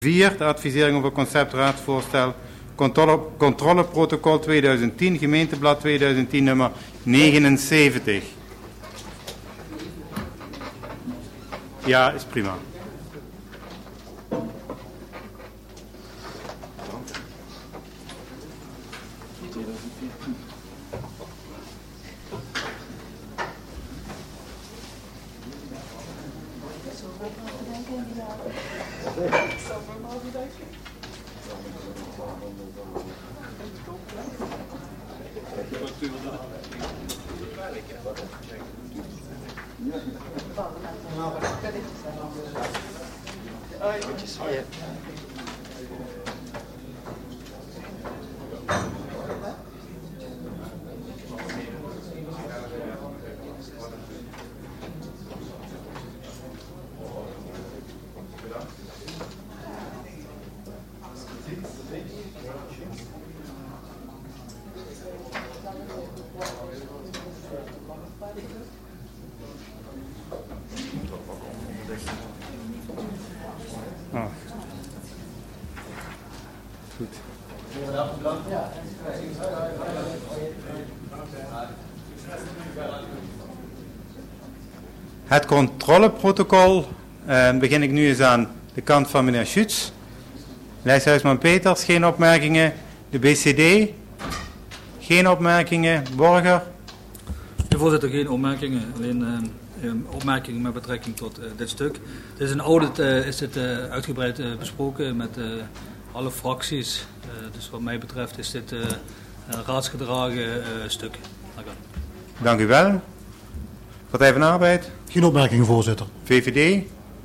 4, de advisering over conceptraadsvoorstel, controleprotocol 2010, gemeenteblad 2010, nummer 79. Ja, is prima. Het controleprotocol begin ik nu eens aan de kant van meneer Schütz. Lijsthuisman Peters, geen opmerkingen. De BCD, geen opmerkingen. Borger. Ja, voorzitter, geen opmerkingen. Alleen opmerkingen met betrekking tot dit stuk. Het is een audit, is dit uitgebreid besproken met alle fracties. Dus wat mij betreft is dit een raadsgedragen stuk. Dank u wel. Partij van de Arbeid? Geen opmerkingen, voorzitter. VVD?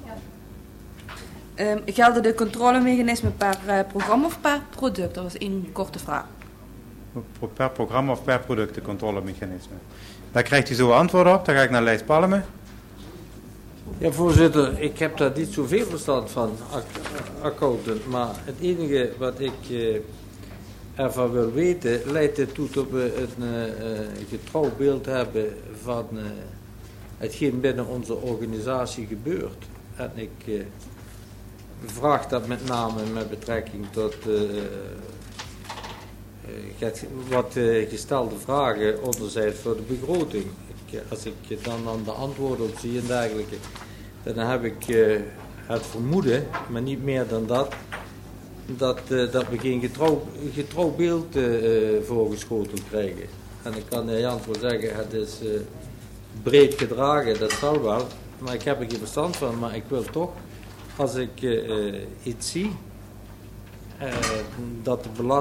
Gelden de controlemechanismen per programma of per product? Dat was één korte vraag. Per programma of per product, de controlemechanismen. Daar krijgt u zo antwoord op. Dan ga ik naar Lijs Palme. Ja, voorzitter, ik heb daar niet zoveel verstand van, accountant. Maar het enige wat ik ervan wil weten, leidt ertoe dat we een getrouw beeld hebben van hetgeen binnen onze organisatie gebeurt. En ik vraag dat met name met betrekking tot wat gestelde vragen onderzijds voor de begroting. Als ik dan de antwoorden op zie en dergelijke, dan heb ik het vermoeden, maar niet meer dan dat we geen getrouw beeld voorgeschoteld krijgen. En ik kan de heer Jans wel zeggen, het is breed gedragen, dat zal wel, maar ik heb er geen verstand van. Maar ik wil toch, als ik iets zie, dat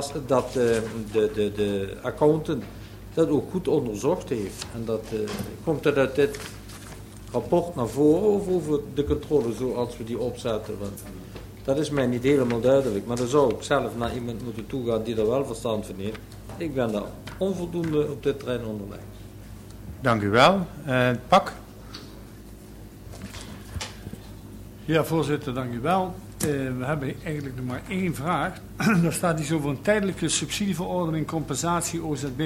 de accountant dat ook goed onderzocht heeft. En dat komt er uit dit rapport naar voren of over de controle zoals we die opzetten. Want dat is mij niet helemaal duidelijk. Maar dan zou ik zelf naar iemand moeten toegaan die er wel verstand van heeft. Ik ben daar onvoldoende op dit terrein onderlegd. Dank u wel. Pak. Ja, voorzitter, dank u wel. We hebben eigenlijk nog maar één vraag. Daar staat iets over een tijdelijke subsidieverordening compensatie OZB.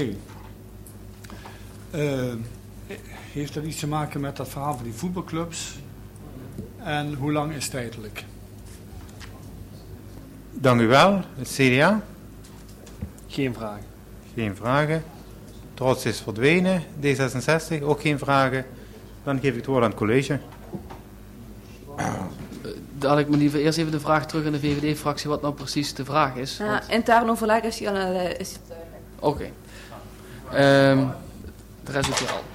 Heeft dat iets te maken met dat verhaal van die voetbalclubs? En hoe lang is tijdelijk? Dank u wel. Het CDA? Geen vragen. Geen vragen. Trots is verdwenen. D66 ook geen vragen. Dan geef ik het woord aan het college. Dan had ik me liever eerst even de vraag terug aan de VVD-fractie wat nou precies de vraag is. Ja, intern overleg is die al... Oké. De rest doet hier al.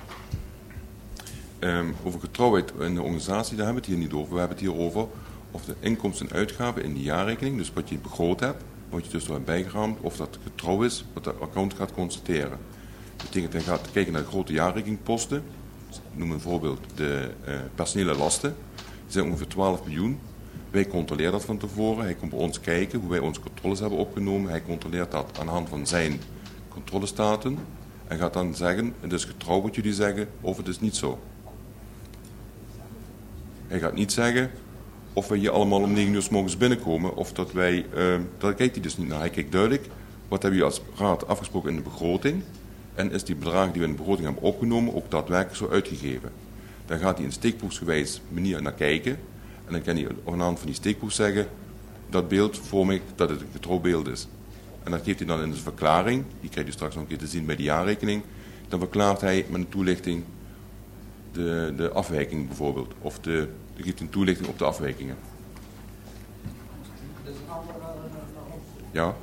Over getrouwheid in de organisatie, daar hebben we het hier niet over. We hebben het hier over of de inkomsten en uitgaven in de jaarrekening, dus wat je begroot hebt, wat je dus door hebt bijgeramd, of dat getrouw is, wat de account gaat constateren. Dat betekent, hij gaat kijken naar de grote jaarrekeningposten. Noem een voorbeeld de personele lasten. Die zijn ongeveer 12 miljoen. Wij controleren dat van tevoren. Hij komt bij ons kijken hoe wij onze controles hebben opgenomen. Hij controleert dat aan de hand van zijn controlestaten. En gaat dan zeggen, het is getrouw wat jullie zeggen, of het is niet zo. Hij gaat niet zeggen of wij hier allemaal om 9 uur 's morgens binnenkomen. Of dat wij, daar kijkt hij dus niet naar. Hij kijkt duidelijk, wat hebben jullie als raad afgesproken in de begroting. En is die bedragen die we in de begroting hebben opgenomen ook daadwerkelijk zo uitgegeven. Dan gaat hij in steekproefsgewijs manier naar kijken. En dan kan hij aan de hand van die steekproef zeggen, dat beeld vorm ik dat het een getrouw beeld is. En dat geeft hij dan in zijn verklaring, die krijg je straks nog een keer te zien bij de jaarrekening. Dan verklaart hij met een toelichting de afwijking bijvoorbeeld. Of hij geeft een toelichting op de afwijkingen. Ja.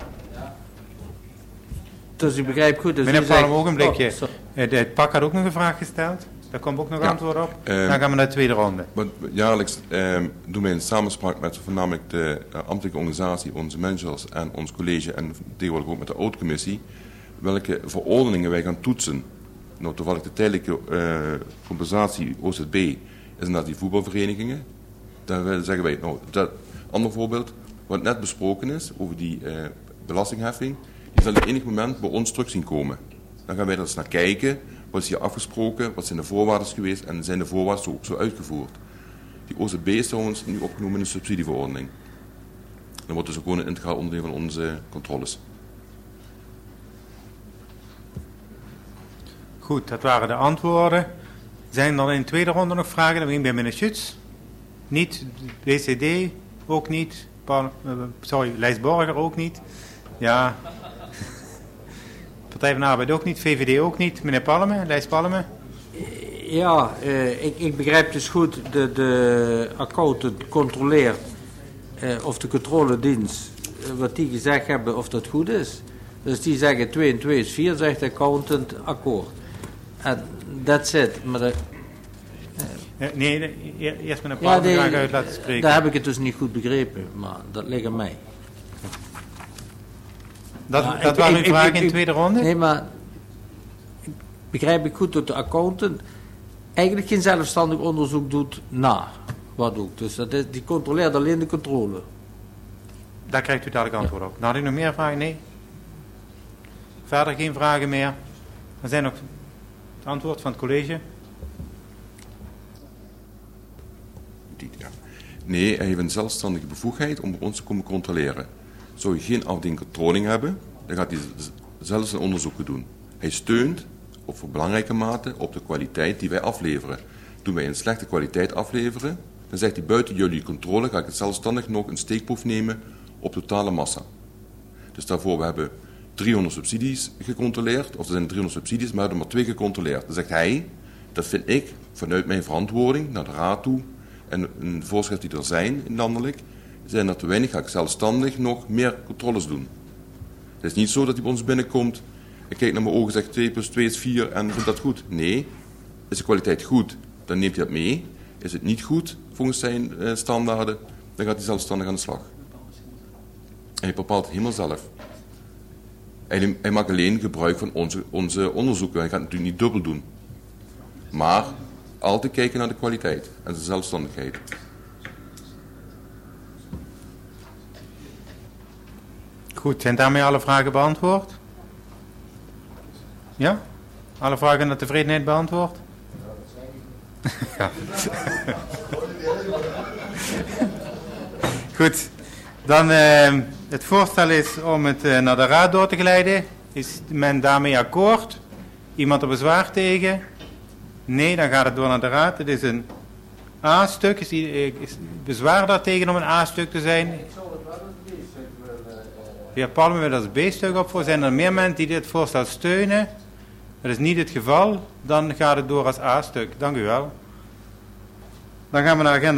Dus ik begrijp goed. Dus Meneer u zegt- Palm, ogenblikje. Oh, sorry. Het pak had ook nog een vraag gesteld. Daar komt ook nog Ja. antwoord op. Dan gaan we naar de tweede ronde. Want jaarlijks doen wij in samenspraak met voornamelijk de ambtelijke organisatie, onze managers en ons college en tegenwoordig ook met de oud-commissie, welke verordeningen wij gaan toetsen. Nou, toevallig de tijdelijke compensatie OZB is inderdaad die voetbalverenigingen. Daar zeggen wij, nou, dat ander voorbeeld, wat net besproken is over die belastingheffing, die zal op enig moment bij ons terug zien komen. Dan gaan wij er eens naar kijken. Wat is hier afgesproken? Wat zijn de voorwaarden geweest? En zijn de voorwaarden zo uitgevoerd? Die OZB is trouwens nu opgenomen in de subsidieverordening. Dat wordt dus ook gewoon een integraal onderdeel van onze controles. Goed, dat waren de antwoorden. Zijn er in de tweede ronde nog vragen? Dan begin ik bij meneer Schütz. Niet. BCD ook niet. Lijsborger ook niet. Ja. Partij van de Arbeid ook niet. VVD ook niet. Meneer Palme, Lijs Palme. Ja, ik begrijp dus goed, de accountant controleert of de controledienst, wat die gezegd hebben, of dat goed is. Dus die zeggen 2 en 2 is 4, zegt de accountant akkoord. En that's it. Maar Eerst meneer Palme graag uit laten spreken. daar heb ik het dus niet goed begrepen, maar dat ligt aan mij. Dat Ja, waren uw vragen in de tweede ronde? Nee, maar begrijp ik goed dat de accountant eigenlijk geen zelfstandig onderzoek doet naar wat ook. Dus die controleert alleen de controle. Daar krijgt u dadelijk antwoord op. Nou, had u nog meer vragen? Nee? Verder geen vragen meer? Er zijn nog het antwoord van het college. Ja. Nee, hij heeft een zelfstandige bevoegdheid om ons te komen controleren. Zou je geen afdeling controlling hebben, dan gaat hij zelf zijn onderzoeken doen. Hij steunt op voor belangrijke mate op de kwaliteit die wij afleveren. Toen wij een slechte kwaliteit afleveren, dan zegt hij buiten jullie controle ga ik het zelfstandig nog een steekproef nemen op totale massa. Dus daarvoor, we hebben 300 subsidies gecontroleerd, of er zijn 300 subsidies, maar we hebben er maar 2 gecontroleerd. Dan zegt hij, dat vind ik vanuit mijn verantwoording naar de raad toe en een voorschrift die er zijn landelijk, zijn er te weinig, ga ik zelfstandig nog meer controles doen. Het is niet zo dat hij bij ons binnenkomt en kijkt naar mijn ogen en zegt 2 plus 2 is 4 en vindt dat goed. Nee, is de kwaliteit goed, dan neemt hij dat mee. Is het niet goed volgens zijn standaarden, dan gaat hij zelfstandig aan de slag. En hij bepaalt het helemaal zelf. Hij maakt alleen gebruik van onze onderzoeken. Hij gaat het natuurlijk niet dubbel doen. Maar altijd kijken naar de kwaliteit en de zelfstandigheid. Goed, zijn daarmee alle vragen beantwoord? Ja? Alle vragen naar tevredenheid beantwoord? Ja. Goed, dan het voorstel is om het naar de raad door te geleiden. Is men daarmee akkoord? Iemand er bezwaar tegen? Nee, dan gaat het door naar de raad. Het is een A-stuk. Is bezwaar daartegen om een A-stuk te zijn? Ik zou het wel een B-stuk willen. De heer Palme wil als B-stuk opvoeren. Zijn er meer mensen die dit voorstel steunen? Dat is niet het geval. Dan gaat het door als A-stuk. Dank u wel. Dan gaan we naar agenda